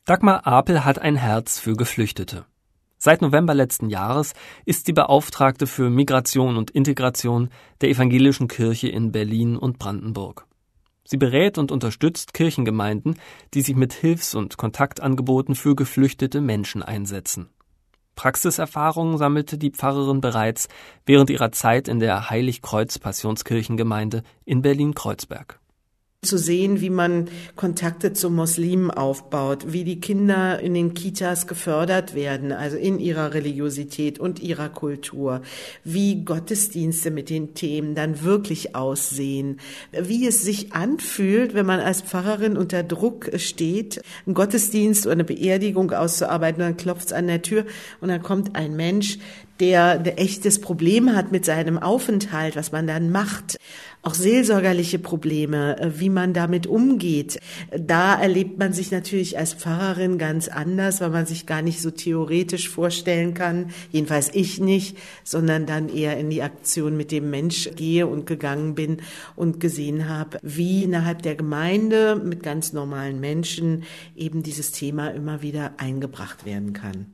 Dagmar Apel hat ein Herz für Geflüchtete. Seit November letzten Jahres ist sie Beauftragte für Migration und Integration der Evangelischen Kirche in Berlin und Brandenburg. Sie berät und unterstützt Kirchengemeinden, die sich mit Hilfs- und Kontaktangeboten für geflüchtete Menschen einsetzen. Praxiserfahrungen sammelte die Pfarrerin bereits während ihrer Zeit in der Heiligkreuz-Passionskirchengemeinde in Berlin-Kreuzberg. Zu sehen, wie man Kontakte zu Muslimen aufbaut, wie die Kinder in den Kitas gefördert werden, also in ihrer Religiosität und ihrer Kultur, wie Gottesdienste mit den Themen dann wirklich aussehen, wie es sich anfühlt, wenn man als Pfarrerin unter Druck steht, einen Gottesdienst oder eine Beerdigung auszuarbeiten, und dann klopft es an der Tür und dann kommt ein Mensch, der ein echtes Problem hat mit seinem Aufenthalt, was man dann macht. Auch seelsorgerliche Probleme, wie man damit umgeht. Da erlebt man sich natürlich als Pfarrerin ganz anders, weil man sich gar nicht so theoretisch vorstellen kann, jedenfalls ich nicht, sondern dann eher in die Aktion mit dem Mensch gehe und gegangen bin und gesehen habe, wie innerhalb der Gemeinde mit ganz normalen Menschen eben dieses Thema immer wieder eingebracht werden kann.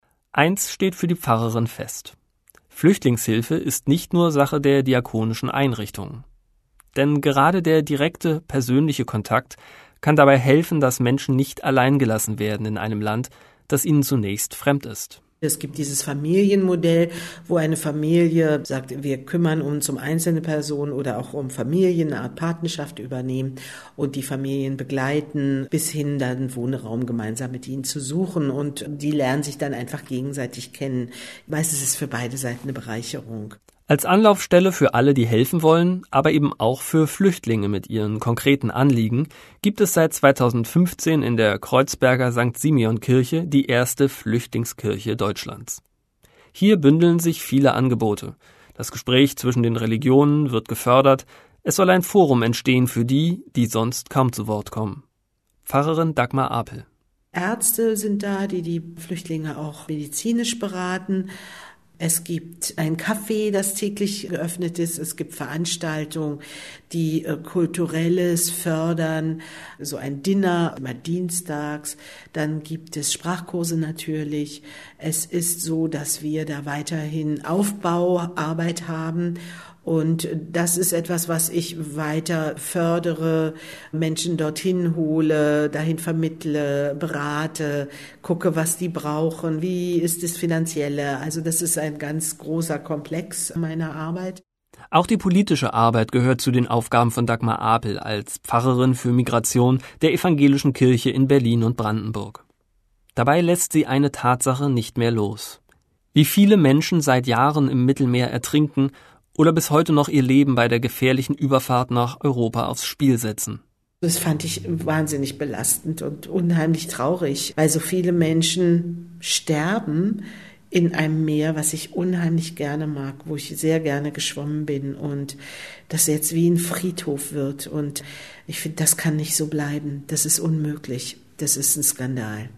Eins steht für die Pfarrerin fest: Flüchtlingshilfe ist nicht nur Sache der diakonischen Einrichtungen. Denn gerade der direkte, persönliche Kontakt kann dabei helfen, dass Menschen nicht allein gelassen werden in einem Land, das ihnen zunächst fremd ist. Es gibt dieses Familienmodell, wo eine Familie sagt, wir kümmern uns um einzelne Personen oder auch um Familien, eine Art Patenschaft übernehmen und die Familien begleiten, bis hin dann Wohnraum gemeinsam mit ihnen zu suchen. Und die lernen sich dann einfach gegenseitig kennen. Meistens ist es für beide Seiten eine Bereicherung. Als Anlaufstelle für alle, die helfen wollen, aber eben auch für Flüchtlinge mit ihren konkreten Anliegen, gibt es seit 2015 in der Kreuzberger St. Simeon-Kirche die erste Flüchtlingskirche Deutschlands. Hier bündeln sich viele Angebote. Das Gespräch zwischen den Religionen wird gefördert. Es soll ein Forum entstehen für die, die sonst kaum zu Wort kommen. Pfarrerin Dagmar Apel. Ärzte sind da, die Flüchtlinge auch medizinisch beraten. Es gibt ein Café, das täglich geöffnet ist. Es gibt Veranstaltungen, die Kulturelles fördern. So ein Dinner, immer dienstags. Dann gibt es Sprachkurse natürlich. Es ist so, dass wir da weiterhin Aufbauarbeit haben. Und das ist etwas, was ich weiter fördere, Menschen dorthin hole, dahin vermittle, berate, gucke, was die brauchen, wie ist das Finanzielle. Also das ist ein ganz großer Komplex meiner Arbeit. Auch die politische Arbeit gehört zu den Aufgaben von Dagmar Apel als Pfarrerin für Migration der Evangelischen Kirche in Berlin und Brandenburg. Dabei lässt sie eine Tatsache nicht mehr los: Wie viele Menschen seit Jahren im Mittelmeer ertrinken oder bis heute noch ihr Leben bei der gefährlichen Überfahrt nach Europa aufs Spiel setzen. Das fand ich wahnsinnig belastend und unheimlich traurig, weil so viele Menschen sterben in einem Meer, was ich unheimlich gerne mag, wo ich sehr gerne geschwommen bin und das jetzt wie ein Friedhof wird. Und ich finde, das kann nicht so bleiben. Das ist unmöglich. Das ist ein Skandal.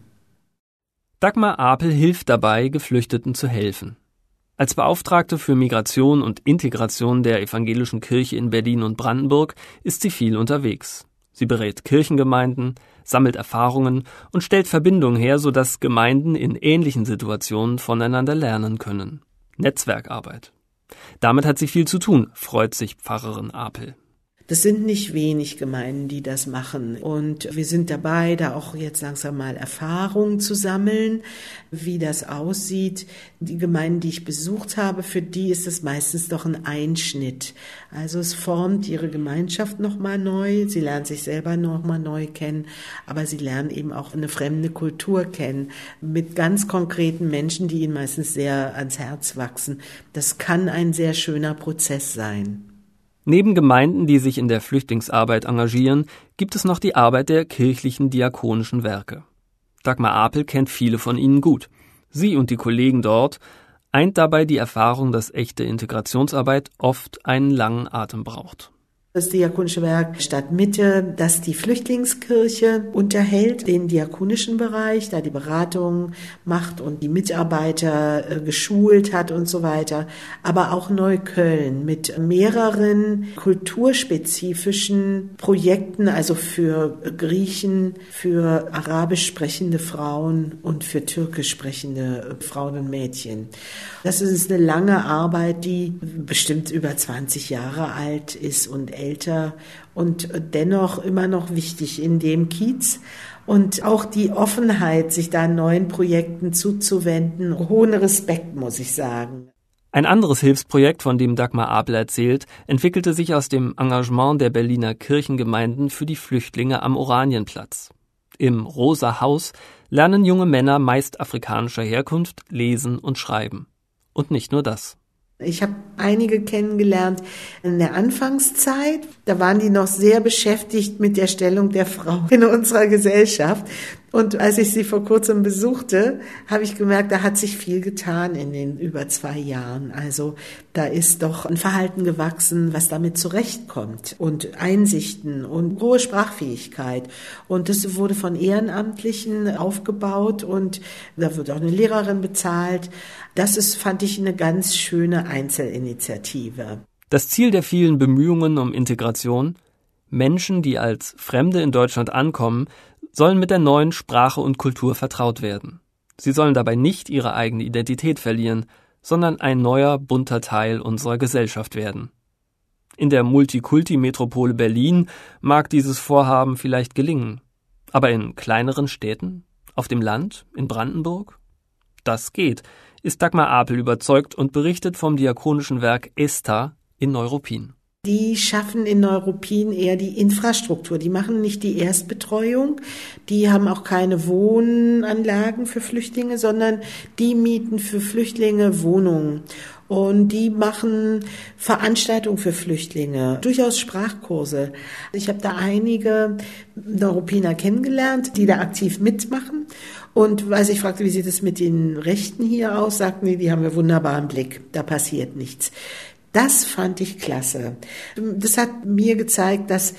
Dagmar Apel hilft dabei, Geflüchteten zu helfen. Als Beauftragte für Migration und Integration der Evangelischen Kirche in Berlin und Brandenburg ist sie viel unterwegs. Sie berät Kirchengemeinden, sammelt Erfahrungen und stellt Verbindungen her, sodass Gemeinden in ähnlichen Situationen voneinander lernen können. Netzwerkarbeit. Damit hat sie viel zu tun, freut sich Pfarrerin Apel. Das sind nicht wenig Gemeinden, die das machen. Und wir sind dabei, da auch jetzt langsam mal Erfahrungen zu sammeln, wie das aussieht. Die Gemeinden, die ich besucht habe, für die ist es meistens doch ein Einschnitt. Also es formt ihre Gemeinschaft nochmal neu. Sie lernen sich selber nochmal neu kennen. Aber sie lernen eben auch eine fremde Kultur kennen. Mit ganz konkreten Menschen, die ihnen meistens sehr ans Herz wachsen. Das kann ein sehr schöner Prozess sein. Neben Gemeinden, die sich in der Flüchtlingsarbeit engagieren, gibt es noch die Arbeit der kirchlichen diakonischen Werke. Dagmar Apel kennt viele von ihnen gut. Sie und die Kollegen dort eint dabei die Erfahrung, dass echte Integrationsarbeit oft einen langen Atem braucht. Das Diakonische Werk Stadtmitte, das die Flüchtlingskirche unterhält, den diakonischen Bereich, da die Beratung macht und die Mitarbeiter geschult hat und so weiter. Aber auch Neukölln mit mehreren kulturspezifischen Projekten, also für Griechen, für arabisch sprechende Frauen und für türkisch sprechende Frauen und Mädchen. Das ist eine lange Arbeit, die bestimmt über 20 Jahre alt ist und älter und dennoch immer noch wichtig in dem Kiez. Und auch die Offenheit, sich da neuen Projekten zuzuwenden, hohen Respekt, muss ich sagen. Ein anderes Hilfsprojekt, von dem Dagmar Apel erzählt, entwickelte sich aus dem Engagement der Berliner Kirchengemeinden für die Flüchtlinge am Oranienplatz. Im Rosa Haus lernen junge Männer meist afrikanischer Herkunft lesen und schreiben. Und nicht nur das. Ich habe einige kennengelernt in der Anfangszeit. Da waren die noch sehr beschäftigt mit der Stellung der Frau in unserer Gesellschaft. Und als ich sie vor kurzem besuchte, habe ich gemerkt, da hat sich viel getan in den über 2 Jahren. Also da ist doch ein Verhalten gewachsen, was damit zurechtkommt und Einsichten und hohe Sprachfähigkeit. Und das wurde von Ehrenamtlichen aufgebaut und da wird auch eine Lehrerin bezahlt. Das ist, fand ich, eine ganz schöne Einzelinitiative. Das Ziel der vielen Bemühungen um Integration: Menschen, die als Fremde in Deutschland ankommen, sollen mit der neuen Sprache und Kultur vertraut werden. Sie sollen dabei nicht ihre eigene Identität verlieren, sondern ein neuer, bunter Teil unserer Gesellschaft werden. In der Multikulti-Metropole Berlin mag dieses Vorhaben vielleicht gelingen. Aber in kleineren Städten? Auf dem Land? In Brandenburg? Das geht, ist Dagmar Apel überzeugt und berichtet vom diakonischen Werk ESTA in Neuruppin. Die schaffen in Neuruppin eher die Infrastruktur. Die machen nicht die Erstbetreuung. Die haben auch keine Wohnanlagen für Flüchtlinge, sondern die mieten für Flüchtlinge Wohnungen. Und die machen Veranstaltungen für Flüchtlinge, durchaus Sprachkurse. Ich habe da einige Neuruppiner kennengelernt, die da aktiv mitmachen. Und als ich fragte, wie sieht es mit den Rechten hier aus, sagten die haben wir wunderbar im Blick, da passiert nichts. Das fand ich klasse. Das hat mir gezeigt, dass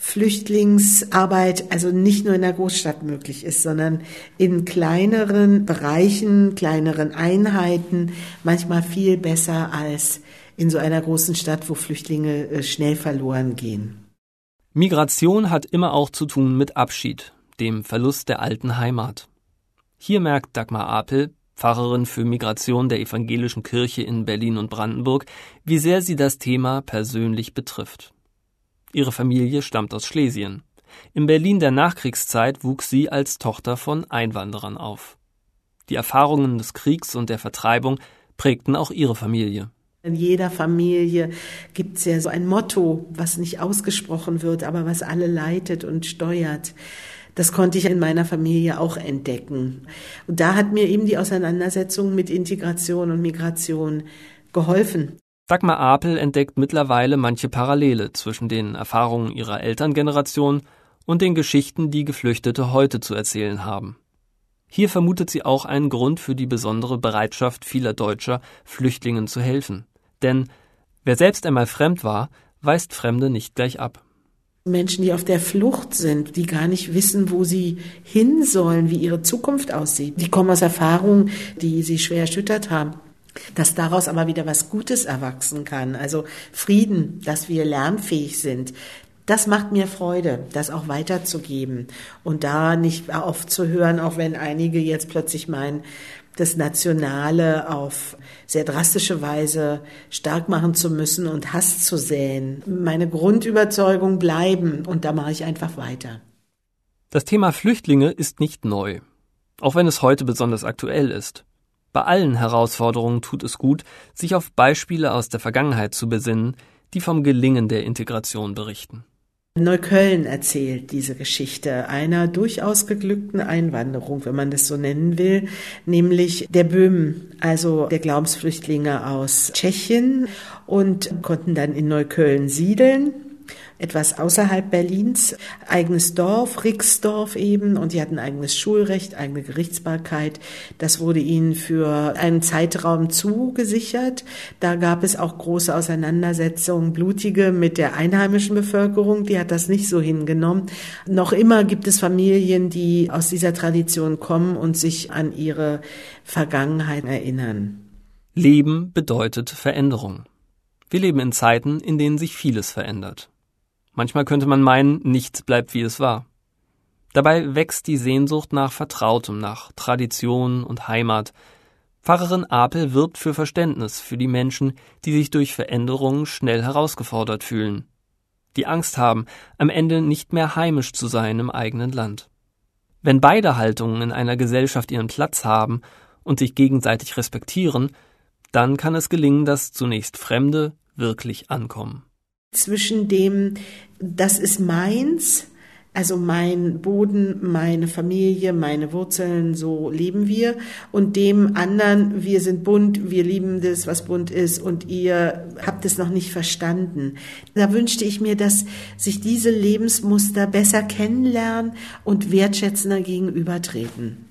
Flüchtlingsarbeit also nicht nur in der Großstadt möglich ist, sondern in kleineren Bereichen, kleineren Einheiten, manchmal viel besser als in so einer großen Stadt, wo Flüchtlinge schnell verloren gehen. Migration hat immer auch zu tun mit Abschied, dem Verlust der alten Heimat. Hier merkt Dagmar Apel, Pfarrerin für Migration der Evangelischen Kirche in Berlin und Brandenburg, wie sehr sie das Thema persönlich betrifft. Ihre Familie stammt aus Schlesien. In Berlin der Nachkriegszeit wuchs sie als Tochter von Einwanderern auf. Die Erfahrungen des Kriegs und der Vertreibung prägten auch ihre Familie. In jeder Familie gibt es ja so ein Motto, was nicht ausgesprochen wird, aber was alle leitet und steuert. Das konnte ich in meiner Familie auch entdecken. Und da hat mir eben die Auseinandersetzung mit Integration und Migration geholfen. Dagmar Apel entdeckt mittlerweile manche Parallele zwischen den Erfahrungen ihrer Elterngeneration und den Geschichten, die Geflüchtete heute zu erzählen haben. Hier vermutet sie auch einen Grund für die besondere Bereitschaft vieler Deutscher, Flüchtlingen zu helfen. Denn wer selbst einmal fremd war, weist Fremde nicht gleich ab. Menschen, die auf der Flucht sind, die gar nicht wissen, wo sie hin sollen, wie ihre Zukunft aussieht. Die kommen aus Erfahrungen, die sie schwer erschüttert haben. Dass daraus aber wieder was Gutes erwachsen kann, also Frieden, dass wir lernfähig sind, das macht mir Freude, das auch weiterzugeben und da nicht aufzuhören, auch wenn einige jetzt plötzlich meinen, das Nationale auf sehr drastische Weise stark machen zu müssen und Hass zu säen. Meine Grundüberzeugung bleiben und da mache ich einfach weiter. Das Thema Flüchtlinge ist nicht neu, auch wenn es heute besonders aktuell ist. Bei allen Herausforderungen tut es gut, sich auf Beispiele aus der Vergangenheit zu besinnen, die vom Gelingen der Integration berichten. Neukölln erzählt diese Geschichte einer durchaus geglückten Einwanderung, wenn man das so nennen will, nämlich der Böhmen, also der Glaubensflüchtlinge aus Tschechien und konnten dann in Neukölln siedeln. etwas außerhalb Berlins, eigenes Dorf, Rixdorf eben, und die hatten eigenes Schulrecht, eigene Gerichtsbarkeit. Das wurde ihnen für einen Zeitraum zugesichert. Da gab es auch große Auseinandersetzungen, blutige, mit der einheimischen Bevölkerung, die hat das nicht so hingenommen. Noch immer gibt es Familien, die aus dieser Tradition kommen und sich an ihre Vergangenheit erinnern. Leben bedeutet Veränderung. Wir leben in Zeiten, in denen sich vieles verändert. Manchmal könnte man meinen, nichts bleibt wie es war. Dabei wächst die Sehnsucht nach Vertrautem, nach Tradition und Heimat. Pfarrerin Apel wirbt für Verständnis für die Menschen, die sich durch Veränderungen schnell herausgefordert fühlen, die Angst haben, am Ende nicht mehr heimisch zu sein im eigenen Land. Wenn beide Haltungen in einer Gesellschaft ihren Platz haben und sich gegenseitig respektieren, dann kann es gelingen, dass zunächst Fremde wirklich ankommen. Zwischen dem, das ist meins, also mein Boden, meine Familie, meine Wurzeln, so leben wir, und dem anderen, wir sind bunt, wir lieben das, was bunt ist, und ihr habt es noch nicht verstanden. Da wünschte ich mir, dass sich diese Lebensmuster besser kennenlernen und wertschätzender gegenübertreten.